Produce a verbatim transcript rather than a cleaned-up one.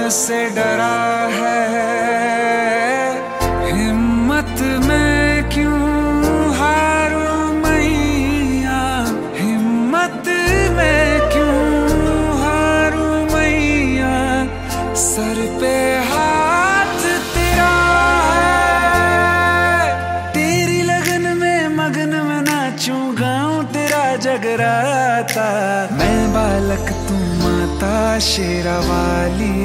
से डरा है, हिम्मत में क्यों हारूं मैया, हिम्मत में क्यों हारूं मैया, सर पे हाथ तेरा है, तेरी लगन में मगन में नाचूं गाऊं तेरा जगराता, मैं बालक तू माता शेरा वाली